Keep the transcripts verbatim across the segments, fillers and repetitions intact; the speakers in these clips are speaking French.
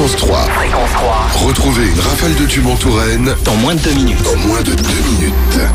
Fréquence trois. Fréquence trois. Retrouvez une rafale de tubes en Touraine dans moins de deux minutes. Dans moins de deux minutes.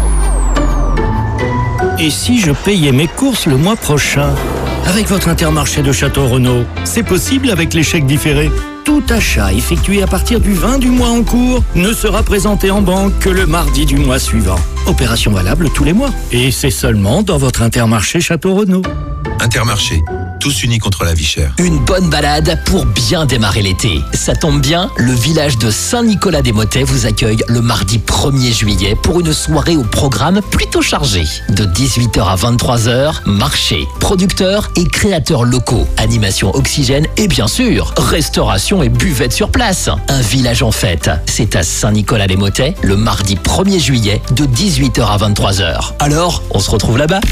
Et si je payais mes courses le mois prochain avec votre Intermarché de Château-Renaud? C'est possible avec les chèques différés. Tout achat effectué à partir du vingt du mois en cours ne sera présenté en banque que le mardi du mois suivant. Opération valable tous les mois. Et c'est seulement dans votre Intermarché Château-Renaud. Intermarché, tous unis contre la vie chère. Une bonne balade pour bien démarrer l'été. Ça tombe bien, le village de Saint-Nicolas-des-Motets vous accueille le mardi premier juillet pour une soirée au programme plutôt chargé. De dix-huit heures à vingt-trois heures, marché, producteurs et créateurs locaux, animation oxygène et bien sûr, restauration et buvette sur place. Un village en fête. C'est à Saint-Nicolas-des-Motets le mardi premier juillet de dix-huit heures à vingt-trois heures. Alors, on se retrouve là-bas.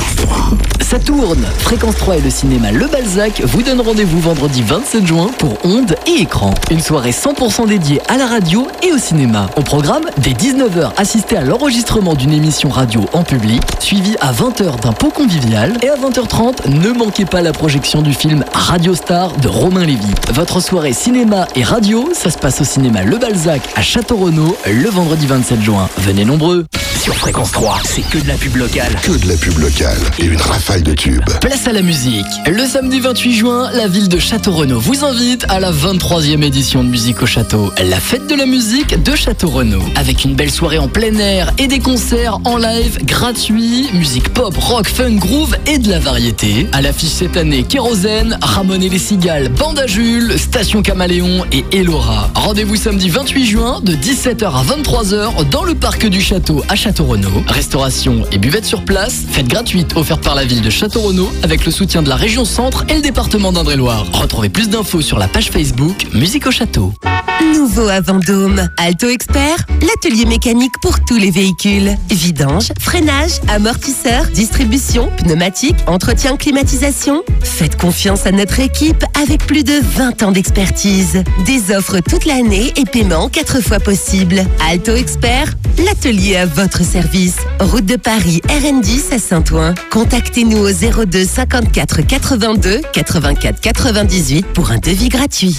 Ça tourne. Fréquence trois et le cinéma Le Balzac vous donnent rendez-vous vendredi vingt-sept juin pour Ondes et Écran. Une soirée cent pour cent dédiée à la radio et au cinéma. Au programme, dès dix-neuf heures, assistez à l'enregistrement d'une émission radio en public, suivi à vingt heures d'un pot convivial. Et à vingt heures trente, ne manquez pas la projection du film Radio Star de Romain Lévy. Votre soirée cinéma et radio, ça se passe au cinéma Le Balzac à Château-Renaud le vendredi vingt-sept juin. Venez nombreux. Sur Fréquence trois, c'est que de la pub locale. Que de la pub locale et une rafale de tubes. Place à la musique. Le samedi vingt-huit juin, la ville de Château-Renaud vous invite à la vingt-troisième édition de Musique au Château, la fête de la musique de Château-Renaud. Avec une belle soirée en plein air et des concerts en live gratuits, musique pop, rock, funk, groove et de la variété. À l'affiche cette année, Kérosène, Ramon et les Cigales, Banda Jules, Station Caméléon et Elora. Rendez-vous samedi vingt-huit juin de dix-sept heures à vingt-trois heures dans le parc du Château à Château-Renaud. Restauration et buvette sur place, fête gratuite offerte par la ville de Château-Renaud avec le soutien de la région Centre et le département d'Indre-et-Loire. Retrouvez plus d'infos sur la page Facebook Musique au Château. Nouveau à Vendôme, Alto Expert, l'atelier mécanique pour tous les véhicules. Vidange, freinage, amortisseur, distribution, pneumatique, entretien, climatisation. Faites confiance à notre équipe avec plus de vingt ans d'expertise. Des offres toute l'année et paiement quatre fois possible. Alto Expert, l'atelier à votre service. Route de Paris, R N dix à Saint-Ouen. Contactez-nous au zéro deux cinquante-quatre quatre-vingt-deux quatre-vingt-quatre quatre-vingt-dix-huit pour un devis gratuit.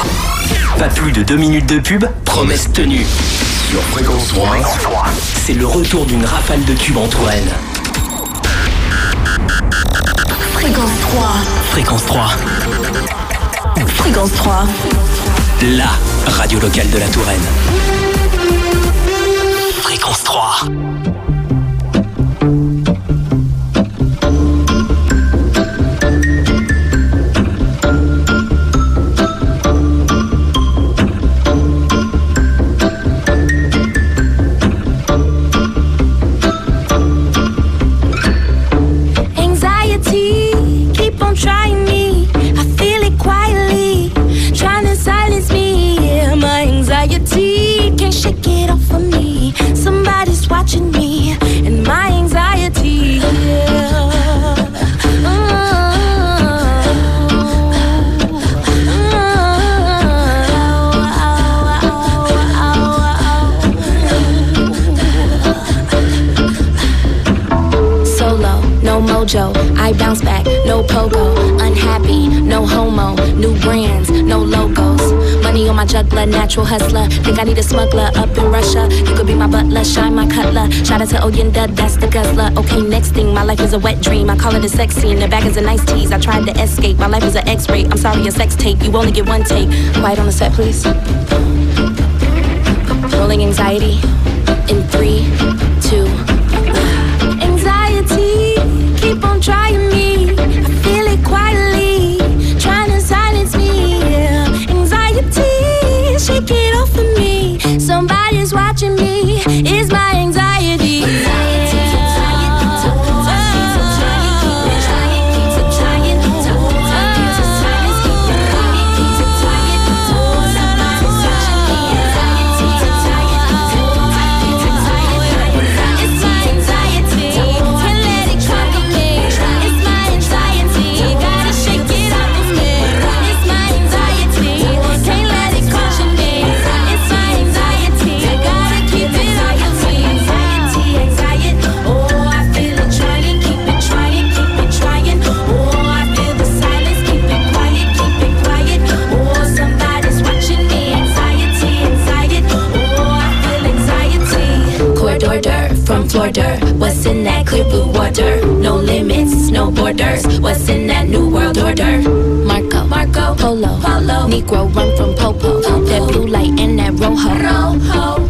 Pas plus de deux minutes de pub, promesse tenue. Sur Fréquence trois, c'est le retour d'une rafale de tubes en Touraine. Fréquence trois. Fréquence trois. Fréquence trois. La radio locale de la Touraine. Fréquence trois. Trying me, I feel it quietly, trying to silence me. Yeah, my anxiety can't shake it off of me. Somebody's watching me, and my anxiety. Yeah. Solo, no mojo, I bounce back, no pogo, unhappy, no homo, new brands, no logos, money on my juggler, natural hustler, think I need a smuggler up in Russia, you could be my butler, shine my cutler, shout out to Oyenda, that's the guzzler, okay next thing, my life is a wet dream, I call it a sex scene, the bag is a nice tease, I tried to escape, my life is an x-ray, I'm sorry a sex tape, you only get one take, quiet on the set please, rolling anxiety, in three, two, one, anxiety, keep on trying me, I feel it quietly, trying to silence me, yeah. Anxiety, shake it off of me, somebody's watching me, it's my anxiety, anxiety. It's my world order. What's in that clear blue water? No limits, no borders. What's in that new world order? Marco, Marco, Polo, Polo. Negro run from Popo. Popo. That blue light and that rojo. Rojo.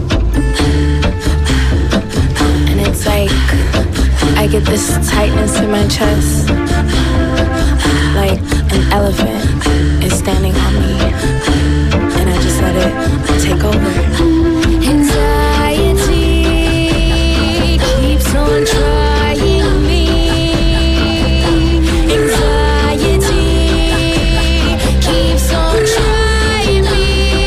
And it's like I get this tightness in my chest, like an elephant is standing on me, and I just let it take over. Anxiety keeps on trying me. Anxiety keeps on trying me.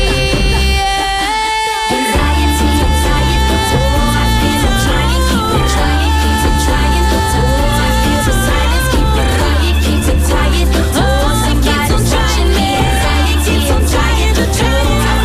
Anxiety, anxiety, so I feel I'm trying, keep it trying, keep it trying. So I feel the silence, keep it quiet, keeps it tired. Oh, it keeps on touching me. Anxiety keeps on trying to try.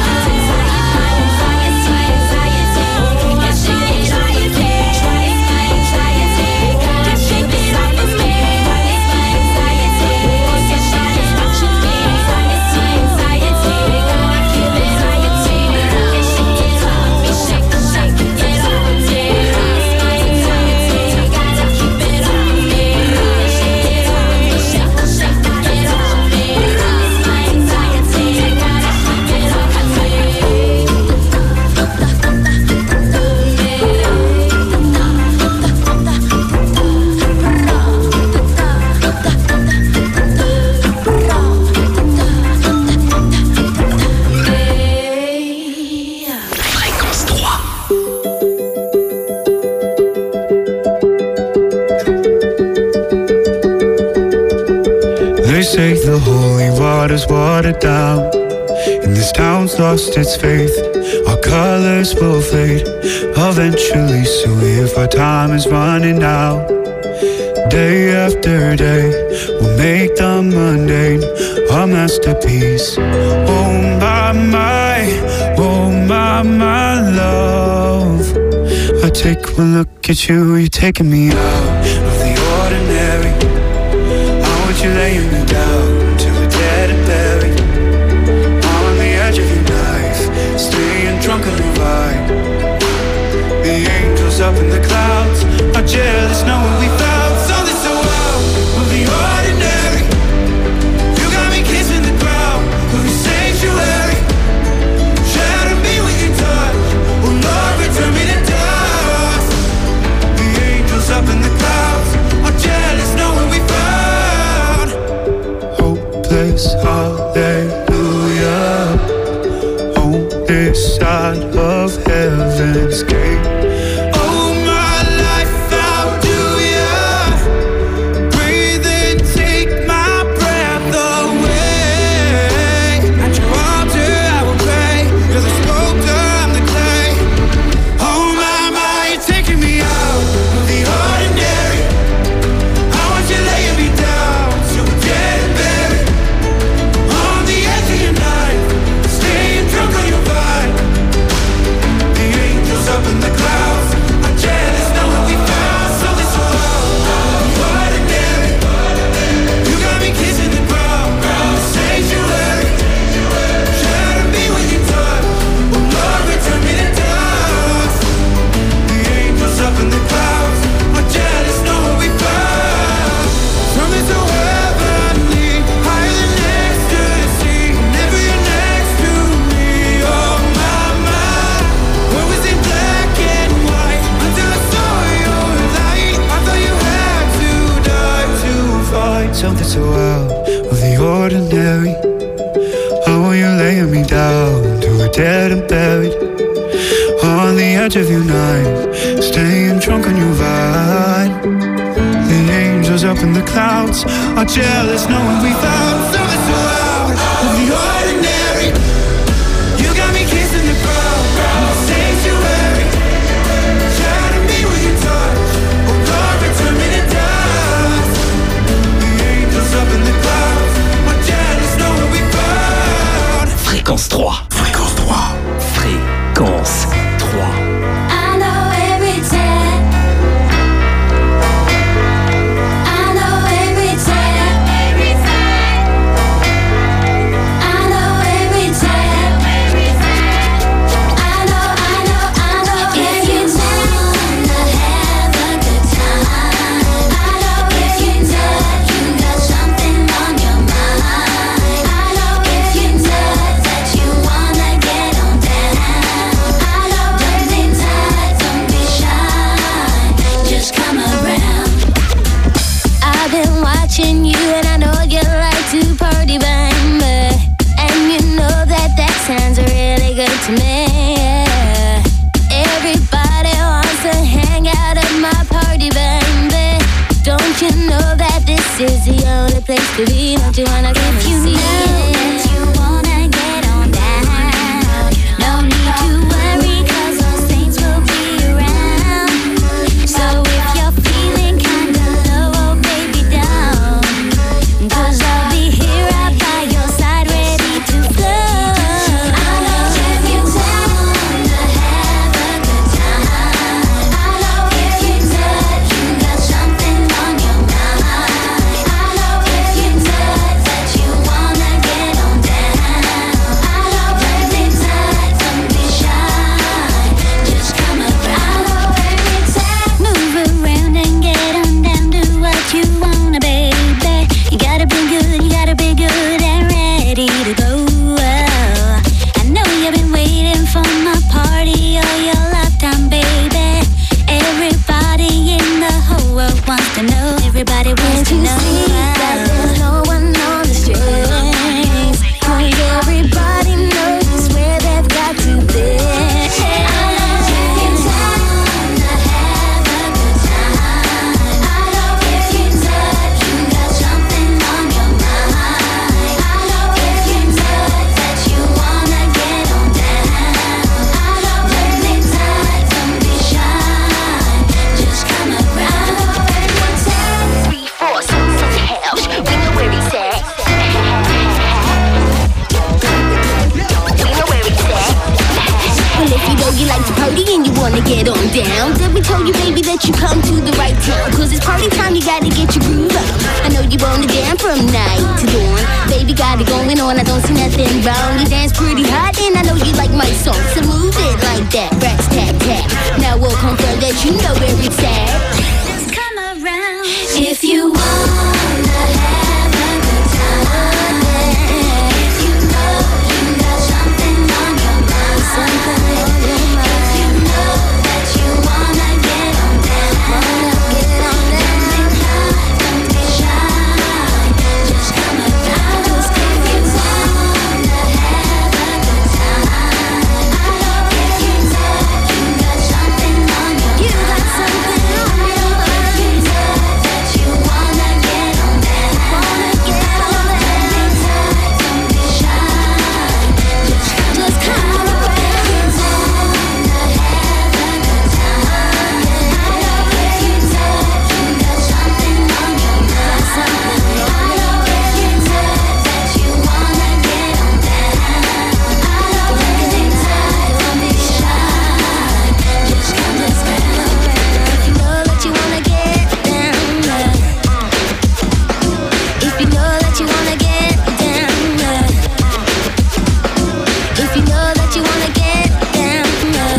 They say the holy water's watered down, and this town's lost its faith. Our colors will fade eventually, so if our time is running out, day after day, we'll make the mundane a masterpiece. Oh my, my, oh my, my love, I take one look at you, you're taking me out of the ordinary. You're laying me down till we're dead and buried. I'm on the edge of your knife, staying drunk on your vibe. The angels up in the clouds are jealous knowing we found something so out of the ordinary. You got me kissing the ground of your sanctuary. Shadow me with your touch, oh Lord, return me to dust. The angels up in the clouds are jealous knowing we found hopeless, hallelujah, on this side of heaven's gate. Oh, my life, how do ya breathe and take my breath away? At your altar I will pray, you're the sculptor, I'm the clay. Oh my, my, you're taking me out of the ordinary. I want you laying me down so we're dead and buried. On the edge of your knife, staying drunk on your vibe. The angels up in the clouds are jealous knowing we found something so ordinary. You got me kissing the ground, the sanctuary. Shadow me with your touch, oh Lord, return me to dust. The angels up in the clouds are jealous knowing we found something so heavenly, higher than ecstasy. Whenever you're next to me, oh my, my. What was it black and white until I saw your light? I thought you had to die to find something so out of the ordinary. How are you laying me down till we're dead and buried? On the edge of your knife, staying drunk on your vine. The angels up in the clouds are jealous knowing we found something so out of the ordinary. You got me kissing the ground, the sanctuary. Shadow me with your touch, oh Lord, return me to dust. The angels up in the clouds are jealous knowing we found. Fréquence trois. Fréquence trois. Fréquence trois. I know every time. I know every time. place to be. Don't you wanna come and see it? That you wanna get on down. No need to worry, cause those saints will be around. So if you're feeling kinda low, oh baby, down. Cause I'll be here right by your side, ready to flow. I know if you wanna have a good time. I know if you touch, you got something on your mind. I know if you touch that you wanna get on down. I know if you touch, don't be shy. Just come around. I know if you touch, move around and get on down, do what you wanna, baby. You gotta be good, you gotta be good and ready to go. I know you've been waiting for my party all your lifetime, baby. Everybody in the whole world wants to know. Everybody wants to know. That there's no one on the strings, cause everybody knows just where they've got to be. I know if you wanna have a good time. I know if you touch, you got something on your mind. I know if you touch that you wanna get on down. I know if you touch, don't be shy. Just come around. Three, four, six, seven, house. We know where he's at. We know where he's at. Well, if you know you like to party and you wanna get on down, then we told you, baby, that you come to the right town. Cause it's party time, you gotta get your groove on. I know you wanna dance from night to dawn. Baby, got it going on, I don't see nothing wrong. You dance pretty hot and I know you like my song. So move it like that, rats, tap, tap. Now we'll confirm that you know where it's at. Just come around. If you wanna have a good time, if you know you got something on your mind, something on your mind. If you know that you wanna get on down, wanna get on down, don't be shy. Just come around. Just if you wanna have a good time, I know if you touch, you got something on your mind. You got something on your mind. If you touch that you wanna get on down, wanna get on down, don't be shy. Just come, just come around. If you wanna have a good time, I know if you touch, you got something on your mind. I know if you touch that you wanna get on down. I know if you touch, don't be shy. Just come, just come around. If you know that you wanna get down, if you know that you wanna get down, if you know that you wanna get down,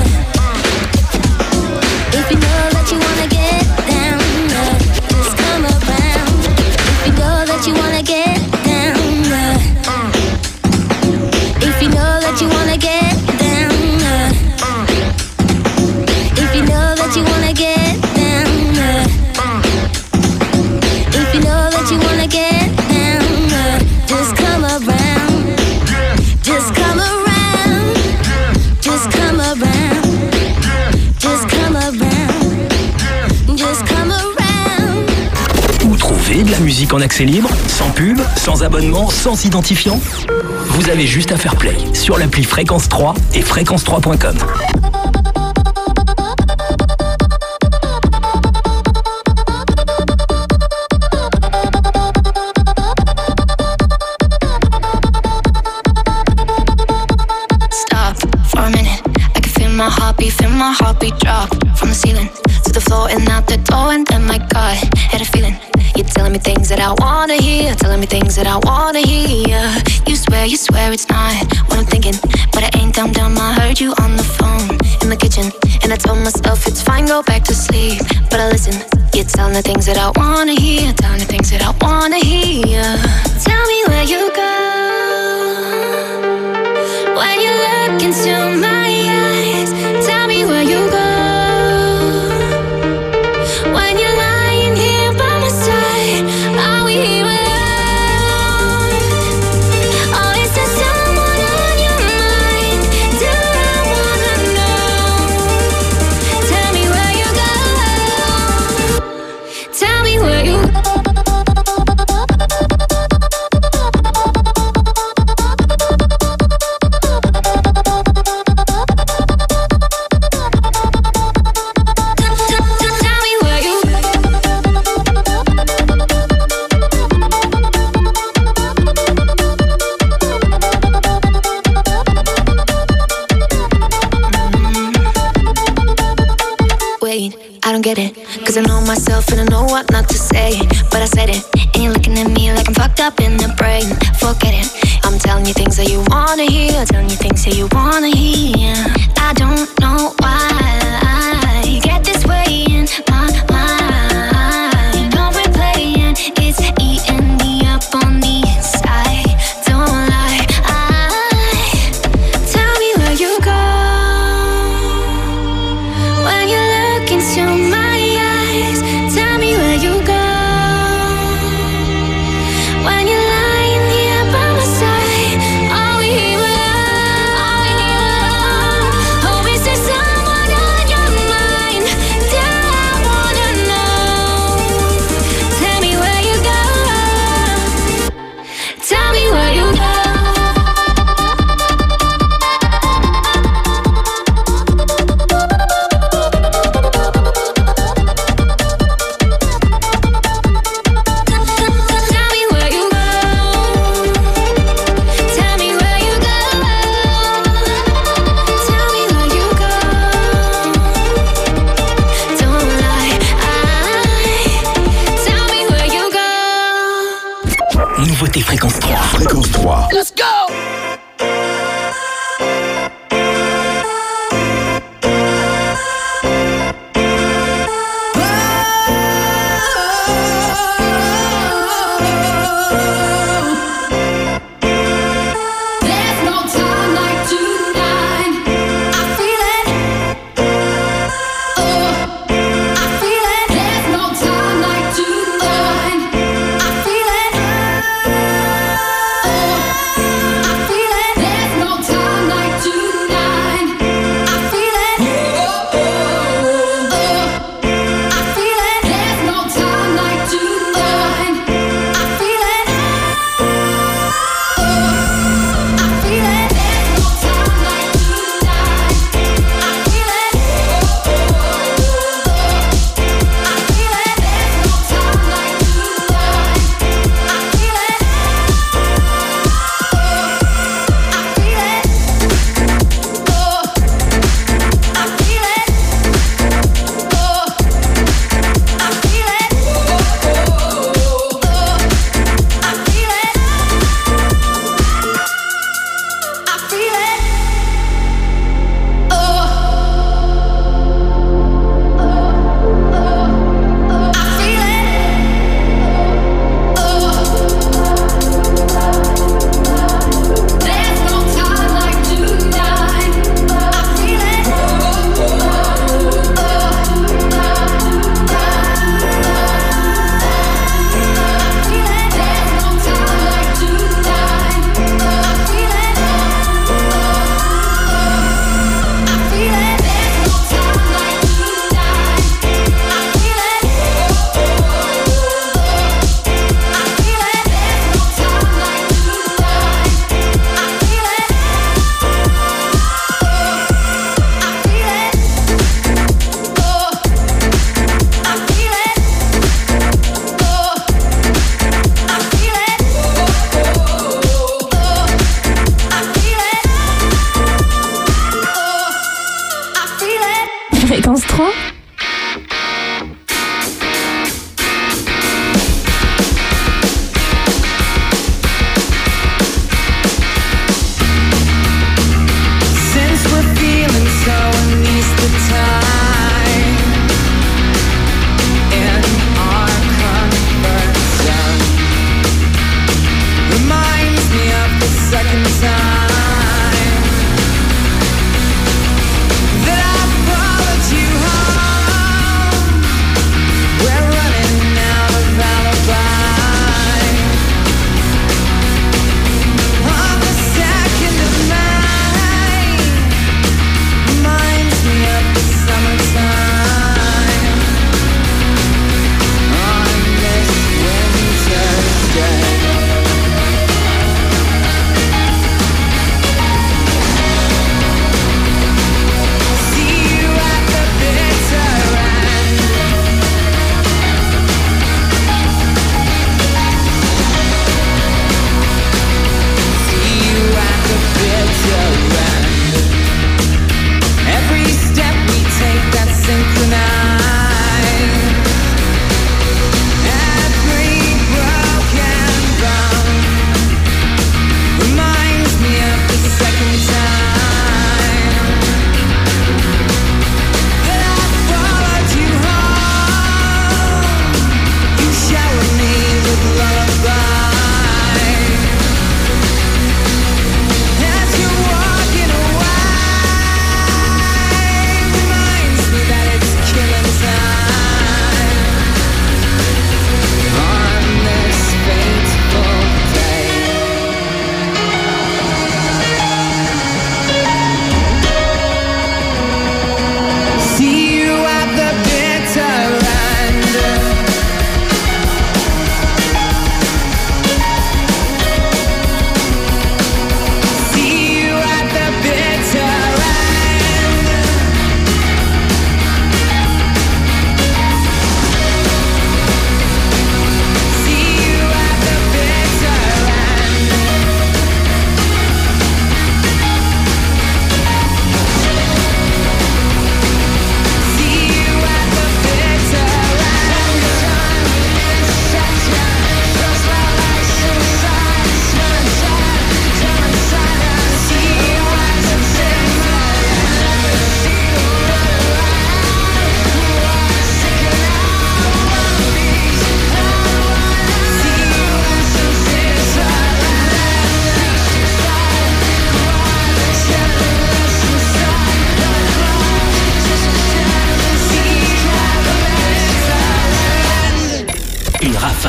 if you know that you wanna get down, just come around. If you know that you wanna get down, if you know that you wanna get down, if you know that you wanna get down, if you know that you wanna get down, just come around. Just come around. Just come around. Just come around. Just come around. Où trouver de la musique en accès libre, sans pub, sans abonnement, sans identifiant? Vous avez juste à faire play sur l'appli Fréquence trois et fréquence trois point com. Stop for a minute. I can feel my heartbeat, feel my heartbeat drop from the ceiling to the floor and out the door. And then my God, had a feeling. You're telling me things that I wanna hear, telling me things that I wanna hear. You swear, you swear it's not what I'm thinking, but I ain't dumb dumb. I heard you on the phone in the kitchen, and I told myself it's fine, go back to sleep. But I listen, you're telling the things that I wanna hear, telling the things that I wanna hear. Tell me where you go when you look into my eyes. Tell me where you go when you're lying here by my side. Are we here alone? Or is there someone on your mind? Do I wanna know? Tell me where you go. Tell me where you go. Cause I know myself and I know what not to say. But I said it, and you're looking at me like I'm fucked up in the brain. Forget it, I'm telling you things that you wanna hear, telling you things that you wanna hear. I don't know why you get this way in my mind. No replaying, it's eating me up on the inside. Don't lie, I tell me where you go when you look into my eyes. Tell me where you go when you're lying here by my side. Are we here alone? Are we here alone? Oh, is there someone on your mind? Yeah, I wanna know. Tell me where you go. Tell me where you go. Tell me where you go. Tell me where you go. Tell me where you go. Don't lie, I tell me where you go. Nouveauté Fréquence trois. Fréquence trois. Let's go! There's no time like tonight. I feel it. Oh, I feel it. There's no time like tonight. I feel it. Oh, I feel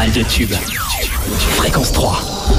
rafale de tubes. Fréquence trois.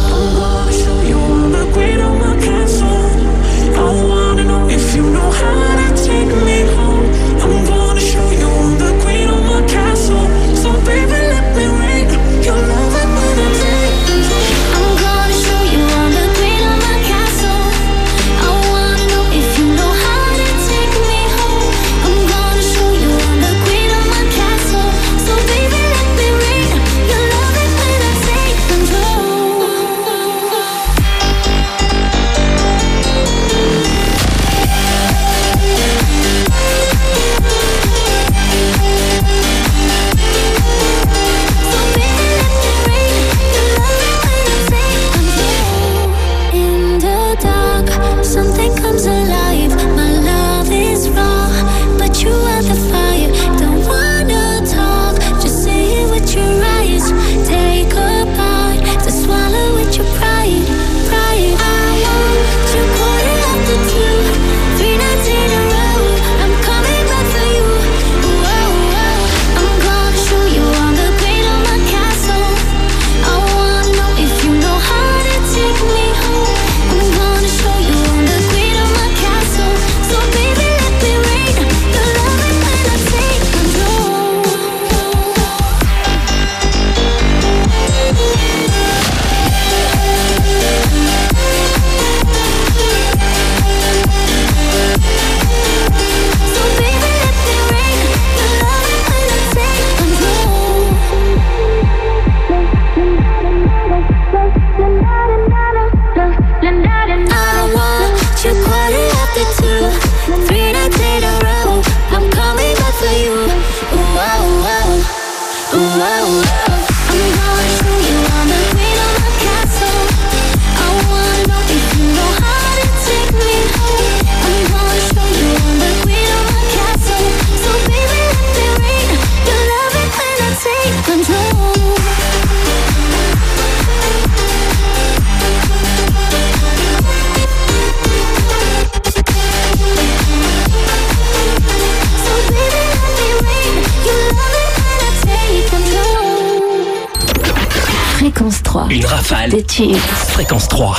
Une rafale de tubes. Fréquence trois.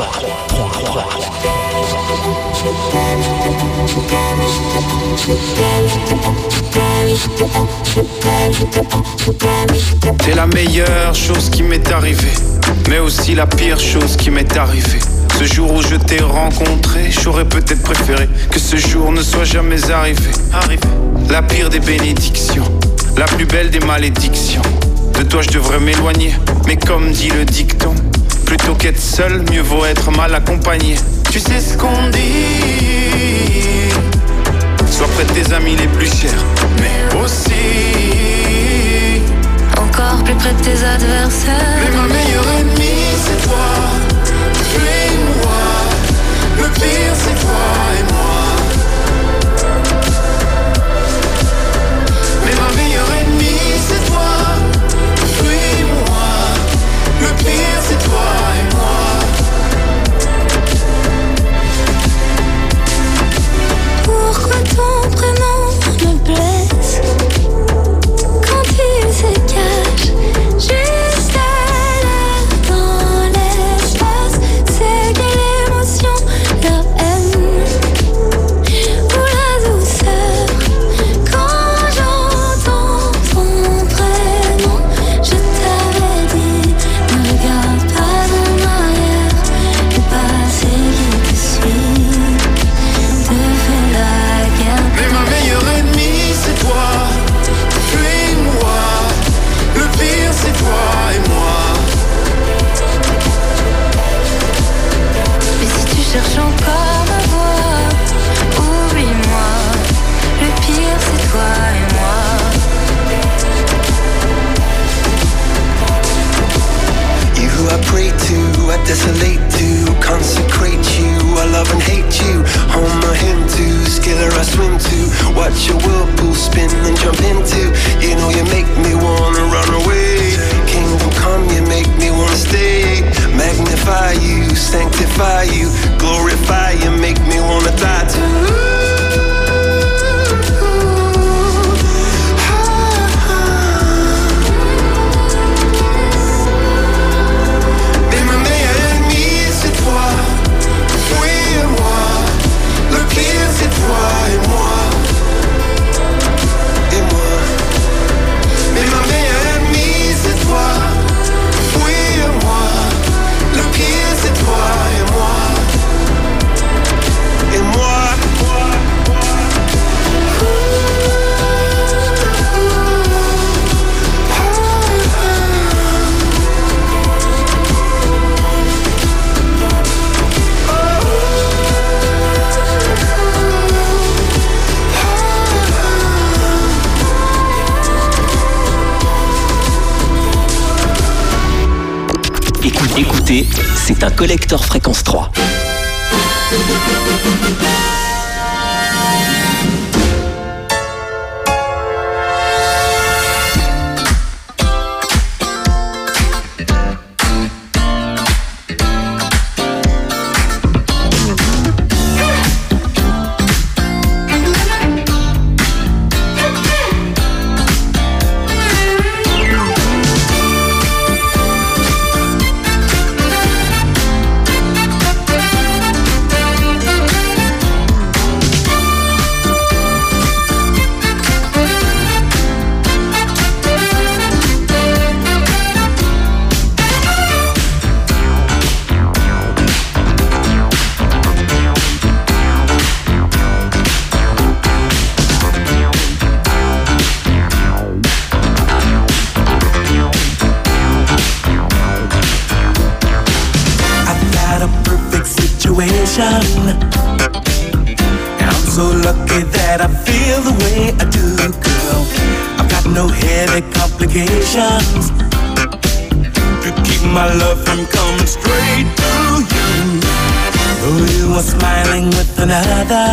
T'es la meilleure chose qui m'est arrivée, mais aussi la pire chose qui m'est arrivée. Ce jour où je t'ai rencontré, j'aurais peut-être préféré que ce jour ne soit jamais arrivé. La pire des bénédictions, la plus belle des malédictions. De toi je devrais m'éloigner, mais comme dit le dicton, plutôt qu'être seul, mieux vaut être mal accompagné. Tu sais ce qu'on dit, sois près de tes amis les plus chers, mais aussi encore plus près de tes adversaires. Mais ma meilleure ennemie c'est toi, tu es moi. Le pire c'est toi et moi. Mais ma meilleure ennemie c'est toi, le pire c'est toi et moi. Pourquoi ton prénom me blesse quand il se cache juste là dans l'espace? C'est quelle émotion, la haine ou la douceur quand j'entends ton prénom? Je t'avais dit, ne regarde pas en arrière, le passé qui te suit te fait la guerre. Mais ma meilleure ennemie c'est toi, tu es moi. Le pire c'est toi et moi. Et si tu cherches encore ma voix, oublie-moi. Le pire c'est toi et moi. You who I pray to, I desolate to, consecrate you, I love and hate you. Home my hymn to, skiller I swim to, watch your whirlpool spin and jump into. You know you make me wanna run away. Kingdom come, you make me wanna stay. Magnify you, sanctify you, glorify you, make me wanna die too. écoutez, c'est un collector fréquence trois. And I'm so lucky that I feel the way I do, girl. I've got no heavy complications to keep my love from coming straight to you. Though you are smiling with another,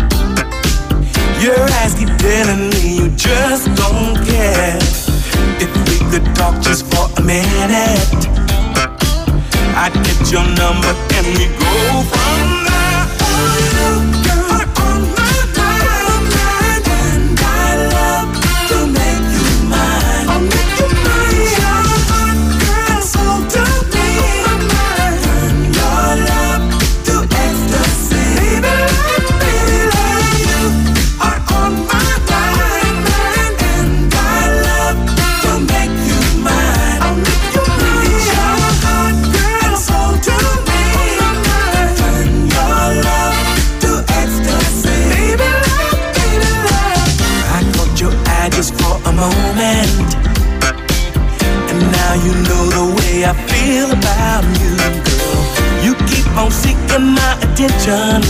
your eyes keep telling me you just don't care. If we could talk just for a minute, I'd get your number and we go from there. Oh, you're on my mind, and I love to make you mine. I'll make you mine. Your heart, girl, so to me. Turn your love to ecstasy. Baby, baby, like you are on my mind, and I love to make you mine. I'll make you mine. Your heart, girl, so to me. Turn your love to ecstasy. Baby, love, baby, love. I caught your eye just for a moment, and now you know the way I feel about you, girl. You keep on seeking my attention.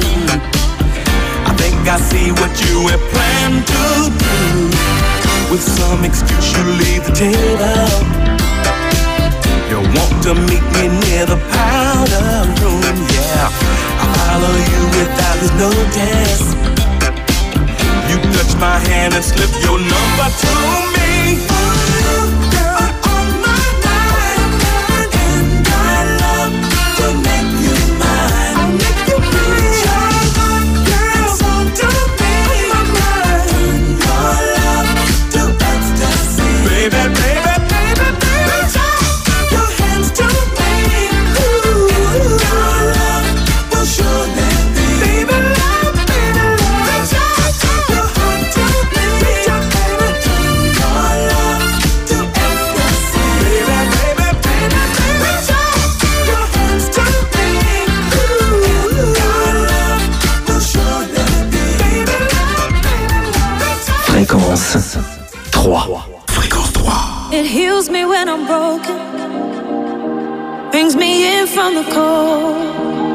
I think I see what you have planned to do. With some excuse you leave the table. You want to meet me near the powder room, yeah. I follow you without his notice. You touch my hand and slip your number to me. Oh, girl, on my mind, and I love to make you mine. I'll make you mine. Your heart, girl, so to me. Turn your love to ecstasy. Baby, baby, baby, baby. Your hands to me. Ooh, your love will surely be. Baby, love, baby, love. Your heart to me. Turn your love to ecstasy. Baby, baby, baby, baby. Your hands to me. Ooh, your love will surely be. Baby, love, baby, love. Fréquence trois. Fréquence trois. It heals me when I'm broken, brings me in from the cold,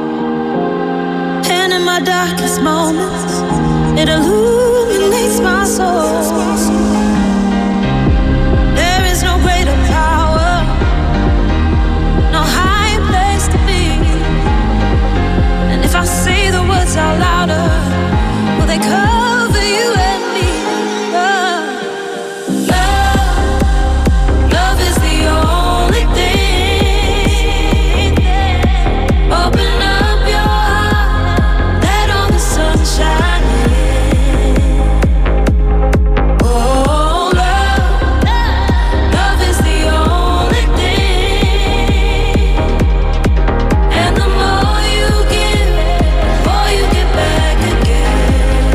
and in my darkest moments, it illuminates my soul. There is no greater power, no higher place to be, and if I say the words out louder, will they cover you and me? Love, love, love is the only thing. Open up your heart, let all the sunshine in. Oh, love, love is the only thing. And the more you give, the more you get back again.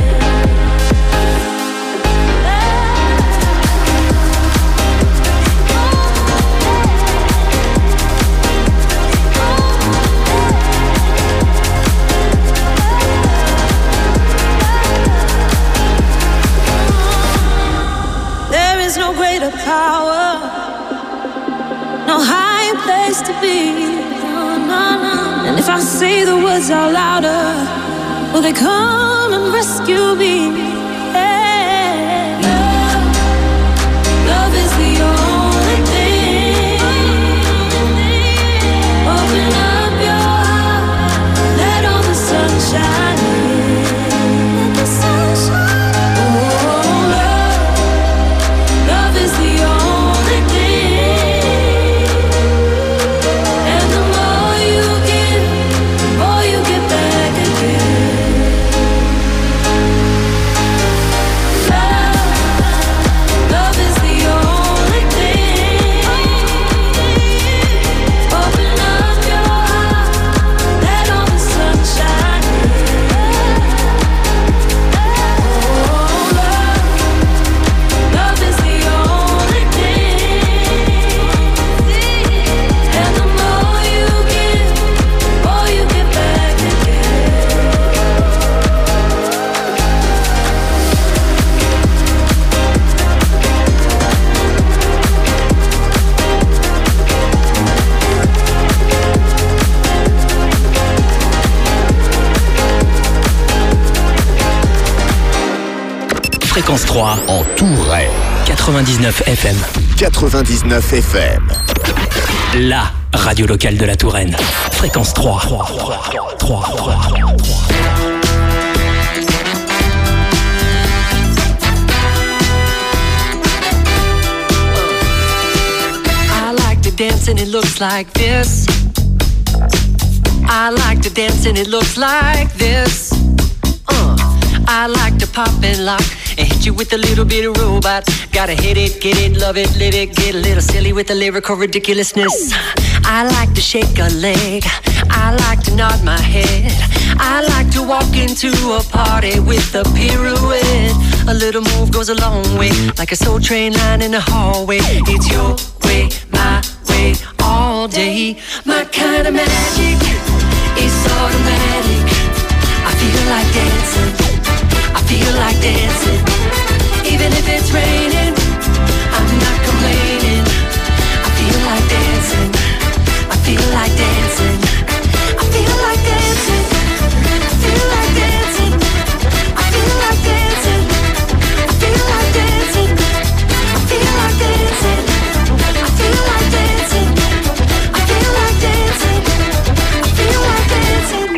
There is no greater power, no higher place to be. No, no, no. And if I say the words out louder, will they come and rescue me? Hey. Love, love is the only thing. Fréquence trois en Touraine. quatre-vingt-dix-neuf F M. quatre-vingt-dix-neuf F M. La radio locale de la Touraine. Fréquence trois. trois, trois, trois, trois, trois. I like to dance and it looks like this. I like to dance and it looks like this. Uh, I like to pop and lock and hit you with a little bit of robot. Gotta hit it, get it, love it, live it, get a little silly with the lyrical ridiculousness. I like to shake a leg, I like to nod my head, I like to walk into a party with a pirouette. A little move goes a long way, like a soul train line in the hallway. It's your way, my way, all day. My kind of magic is automatic. I feel like dancing, I feel like dancing. Even if it's raining, I'm not complaining. I feel like dancing, I feel like dancing. I feel like dancing, I feel like dancing. I feel like dancing, I feel like dancing. I feel like dancing, I feel like dancing. I feel like dancing, I feel like dancing.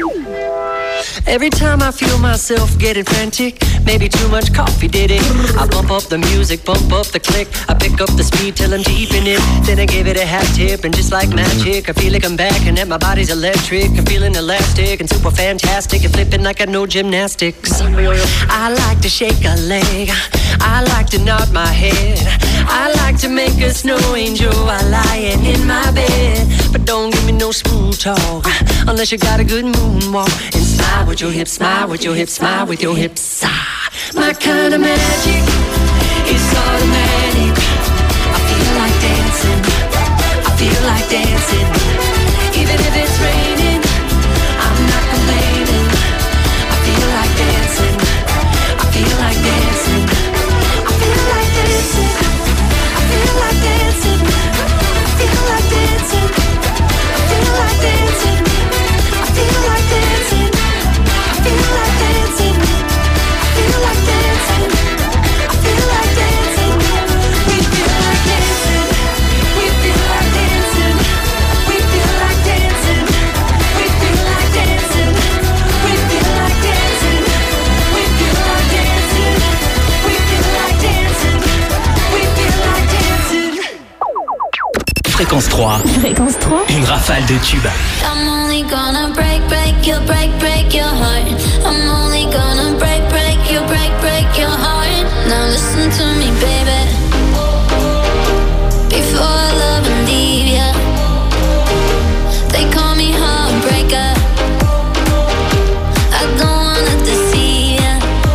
Every time I feel myself getting frantic, maybe too much coffee did it. I bump up the music, bump up the click. I pick up the speed till I'm deep in it. Then I give it a half tip and just like magic, I feel like I'm back and that my body's electric. I'm feeling elastic and super fantastic and flipping like I know gymnastics. I like to shake a leg, I like to nod my head, I like to make a snow angel while lying in my bed. But don't give me no smooth talk unless you got a good moonwalk. And smile with your hips, smile with your hips, smile with your hips. Ah, my kind of magic is automatic. I feel like dancing, I feel like dancing. Even if it's raining, I'm not complaining. I feel like dancing, I feel like dancing. I feel like dancing, I feel like dancing. I feel like dancing, I feel like dancing. I feel like dancing, I feel like dancing. I feel like dancing, I feel like dancing. We feel like dancing, we feel like dancing. We feel like dancing, we feel like dancing. We feel like dancing, we feel like dancing. We feel like dancing, we feel like dancing. Fréquence trois. Fréquence trois. Une rafale de tubes. I'm only gonna break, break your, break, break your heart. I'm only gonna break, break your, break, break your heart. Now listen to me, baby. Before I love and leave ya, they call me heartbreaker. I don't wanna deceive ya.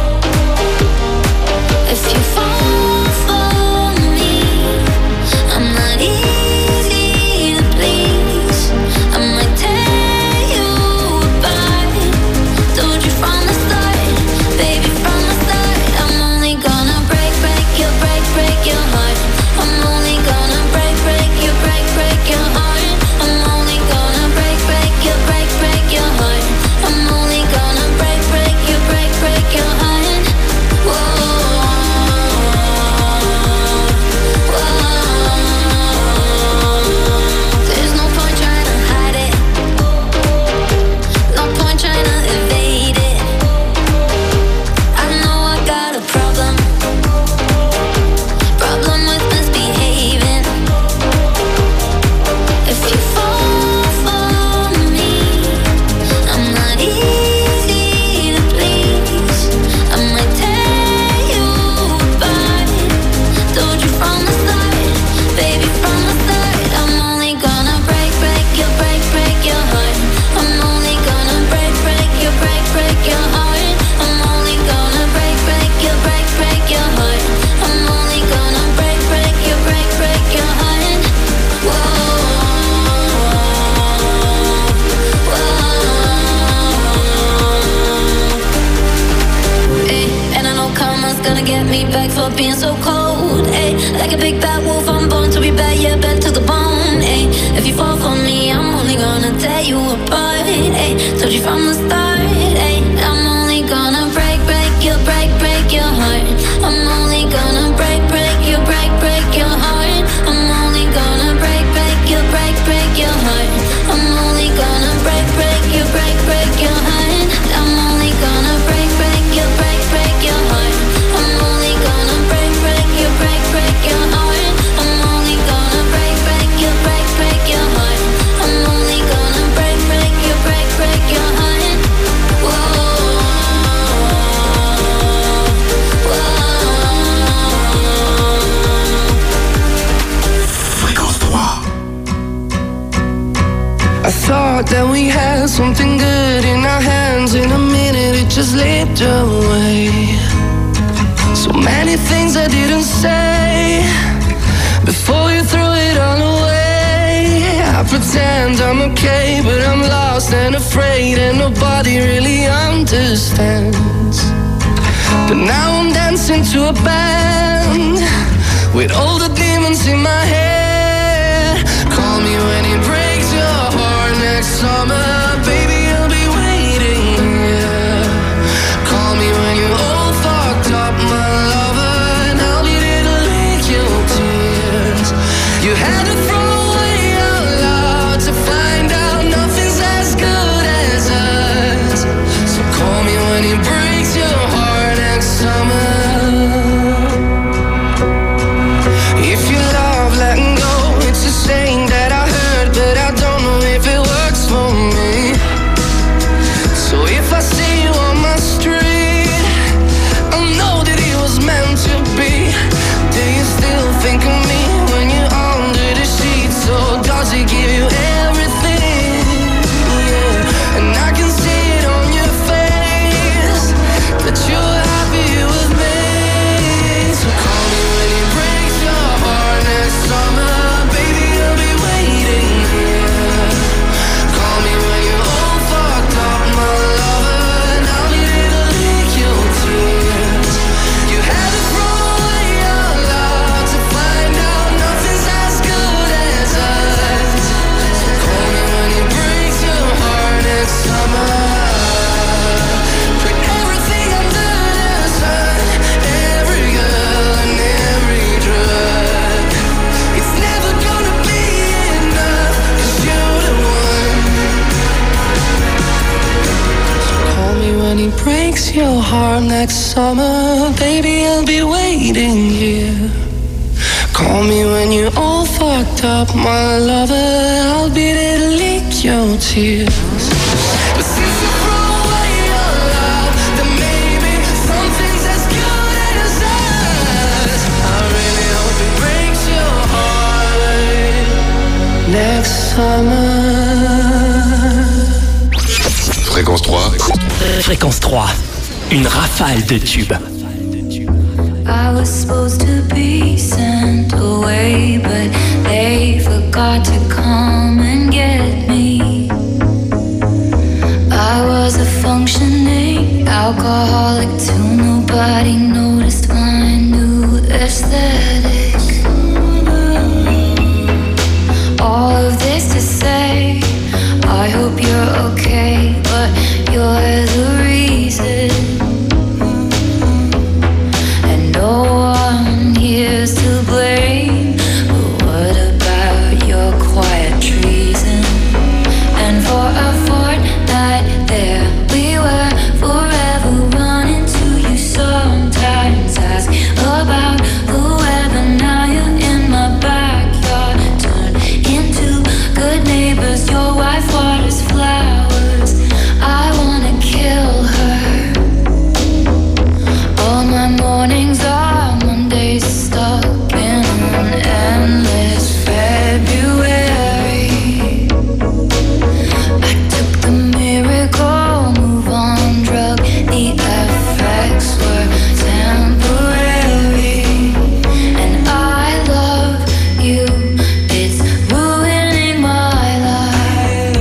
If you fall for me, I'm not easy to please. I might tear you apart. Told you from the start, baby, from the start. I'm only gonna break, break your, break, break your heart. I'm only gonna break, break your, break, break your heart. I'm only gonna break, break your, break, break your heart. I'm only gonna break, break your, break, break your heart. Whoa, whoa. There's no point trying to hide it, no point trying to evade it. I know I got a problem, problem with misbehaving. If you fall for me, I'm not easy to please. I might tear you apart. Told you from the start, baby, from the start. I'm only gonna break, break your, break, break your heart. I'm only gonna break, break your, break, break your heart. I'm only gonna break, break your, break, break your heart. I'm only gonna break, break your, break, break your heart. Whoa, whoa. Ay, and I know karma's gonna get me back for being so cold. Ay, like a big bad wolf, I'm born to be bad, yeah, bad to the bone. Ay, if you fall for me, I'm only gonna tear you apart. Ay, told you from the start. Ay, I'm only gonna break, break your, break, break your heart. I'm thought that we had something good in our hands. In a minute it just slipped away. So many things I didn't say before you threw it all away. I pretend I'm okay, but I'm lost and afraid, and nobody really understands. But now I'm dancing to a band with all the demons in my head. Call me when it breaks your heart next summer, baby, I'll be waiting here. Call me when you're all fucked up, my lover, and I'll be there to lick your tears. You had to throw away our love to find out nothing's as good as us. So call me when it breaks your heart next summer. If you love letting go, it's a saying that I heard, but I don't know if it works for me. So if I see you on my street, I'll know that it was meant to be. Do you still think of me when you're under the sheets? Or does it give you everything? Yeah, and I can see it on your face that you're happy with me. So call me when it breaks your heart next summer, baby, I'll be waiting here. Call me when you're all fucked up, my lover, and I'll be there to lick your tears. You had to throw away your love to find out nothing's as good as us. So call me when it breaks your heart next summer. Put everything under the sun, every girl and every drug. It's never gonna be enough, 'cause you're the one. So call me when it breaks your heart next summer, baby, I'll be waiting here. Call me when you're all fucked up, my lover, I'll be there to lick your tears. But since you throw away your love, then maybe something's as good as us. I really hope it breaks your heart next summer. Fréquence trois. Fréquence trois, une rafale de tubes. I was supposed to be sent away, but they forgot to come and get me. I was a functioning alcoholic till nobody noticed my new aesthetic. All of this to say, I hope you're okay, but you're the reason. No one here's to blame, but what about your quiet treason? And for a fortnight there we were, forever running to you, sometimes ask about the weather. Now you're in my backyard, turned into good neighbors. Your wife waters flowers, I wanna kill her. All my mornings are Mondays stuck in an endless February. I took the miracle move on drug, the effects were temporary. And I love you, it's ruining my life.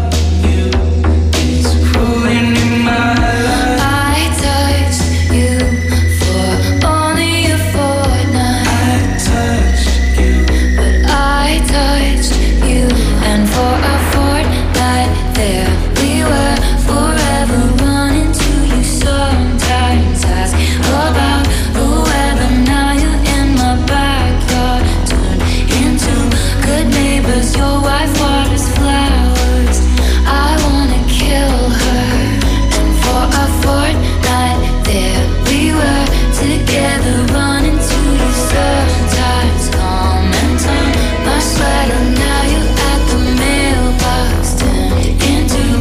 It's ruining my life. I touched you for only a fortnight. I touched you, but I touched you, and for a fortnight there we were, forever running to you. Sometimes ask about the weather. Now you're in my backyard, turned into good neighbors. Your wife waters flowers, I wanna kill her. And for a fortnight there we were, together running to you. Sometimes comment on my sweater. Now you're at the mailbox, turned into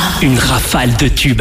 Une rafale de tubes.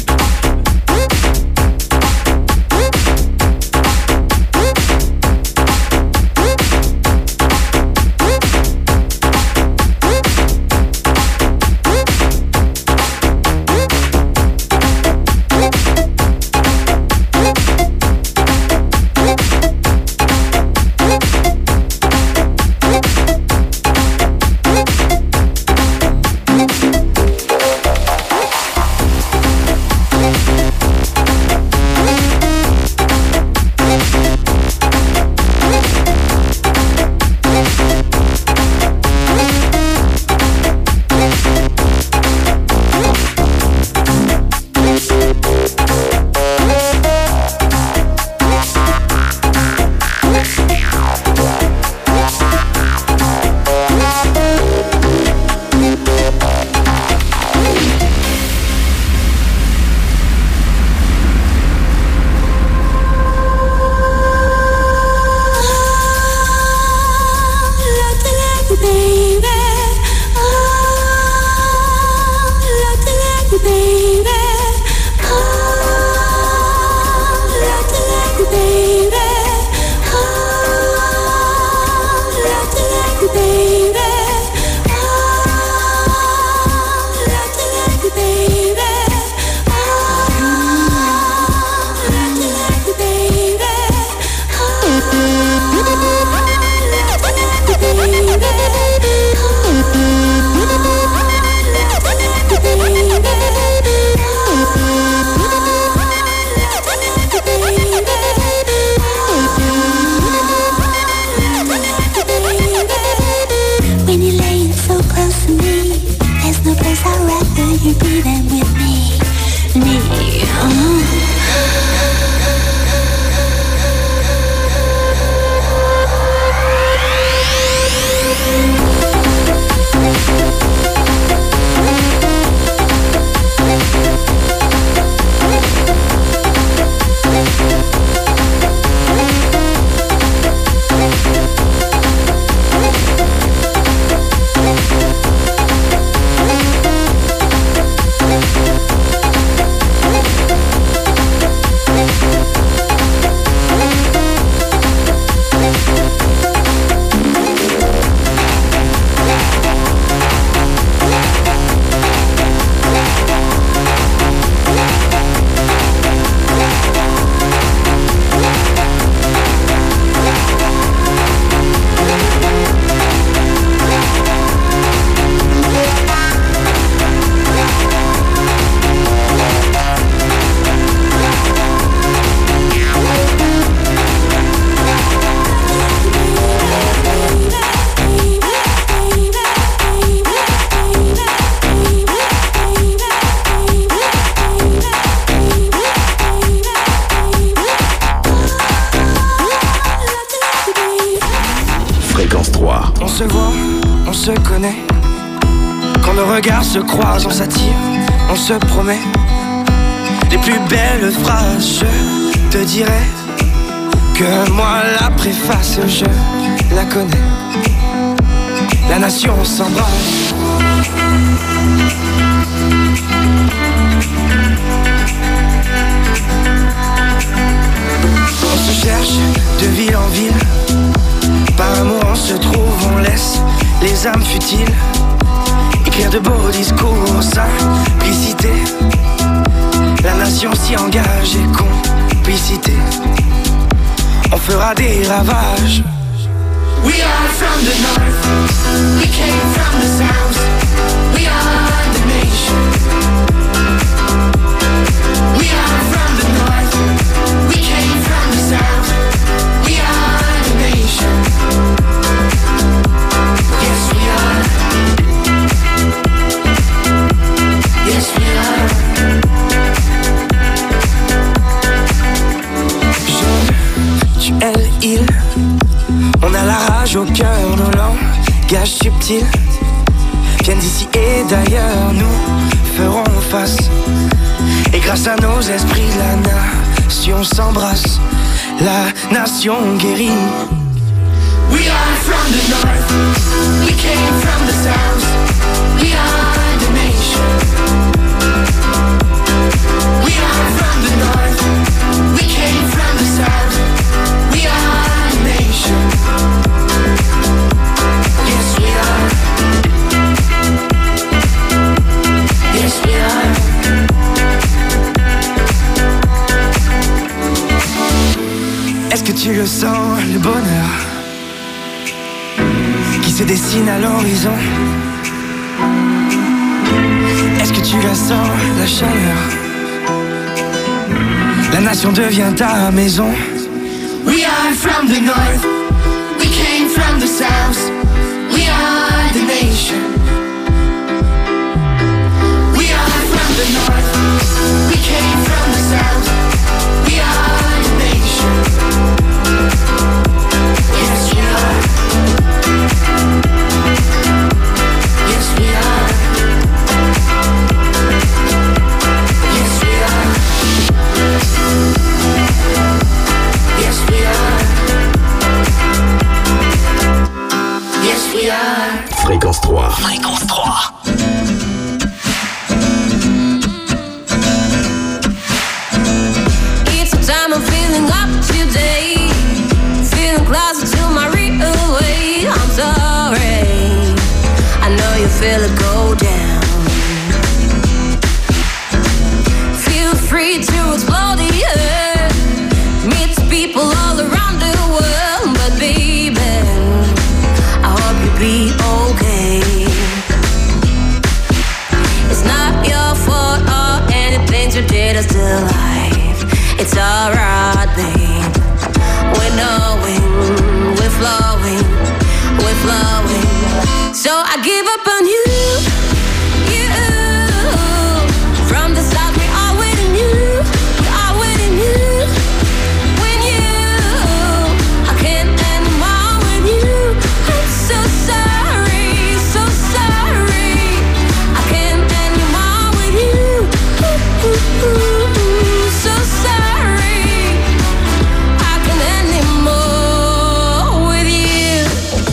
On se voit, on se connaît. Quand nos regards se croisent, on s'attire, on se promet. Les plus belles phrases, je te dirais que moi la préface, je la connais. La nation s'embrasse. On se cherche de ville en ville. Par amour on se trouve, on laisse les âmes futiles écrire de beaux discours, simplicité. La nation s'y engage et complicité. On fera des ravages. We are from the north, we came from the south. We are the nation. We are from the north, we came from the south. We are the nation. Yes we are. Yes we are. Je, tu, elle, il. On a la rage au cœur, nos langages subtils viennent d'ici et d'ailleurs, nous ferons face. Et grâce à nos esprits, la nation s'embrasse, la nation guérit. We are from the north, we came from the south. We are the nation. tu le sens, le bonheur qui se dessine à l'horizon? Est-ce que tu la sens, la chaleur? La nation devient ta maison. We are from the north, we came from the south. We are the nation. We are from the north, we came from the south. We are the nation. Yes, we are. Yes, we are. Yes, we are. Yes, we are. Yes, we are. Fréquence trois. Fréquence trois. It's a time I'm feeling up today, feeling closer to my real way. I'm sorry, I know you feel it go down. Feel free to explore the earth, meet people all around the world. But baby, I hope you be okay. It's not your fault or anything you did is still alive. It's alright, babe. We're knowing, we're flowing, we're flowing. So I give up on you, you. From the start, we are waiting you, we are waiting you. When you, I can't anymore with you. I'm so sorry, so sorry. I can't anymore with you. Ooh, ooh, ooh, ooh, so sorry. I can't anymore with you.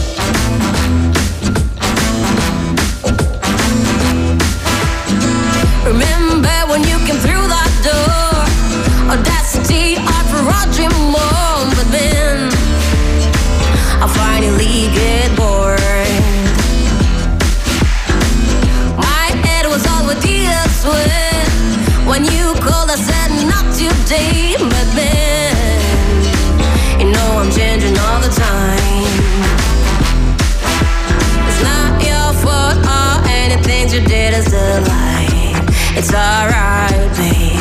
Remember when you came through that door? Audacity, art for our dream more. But then I finally get bored. My head was all with tears sweat. When you called I said not today. But then, you know I'm changing all the time. It's not your fault or anything you did is the lie. It's alright, babe.